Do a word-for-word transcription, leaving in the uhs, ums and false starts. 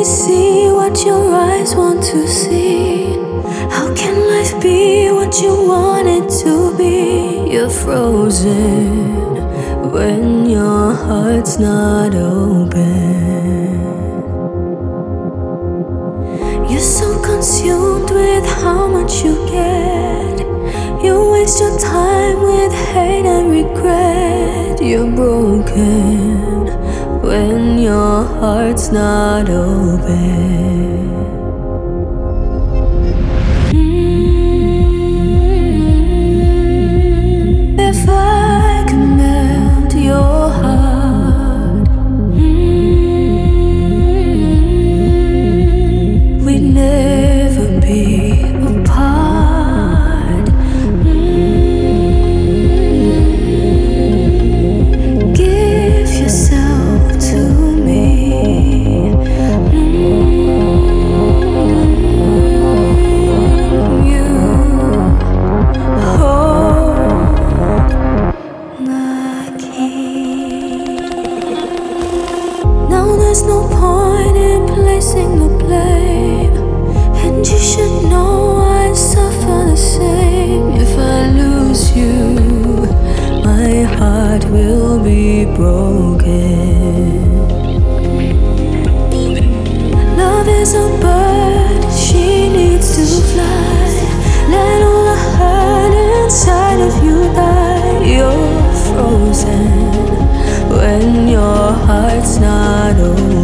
only see what your eyes want to see. How can life be what you want it to be? You're frozen when your heart's not open. You're so consumed with how much you get. You waste your time with hate and regret. You're broken when your heart's not open. Mm, If I could melt your heart, mm, we'd never be apart. Mm, Give yourself to me. Mm, You hold the key. Now there's no point in placing the blame, and you should know I suffer the same. If I lose you, my heart will be broken. Love is a bird, she needs to fly. Let all the hurt inside of you die. You're frozen when your heart's not open.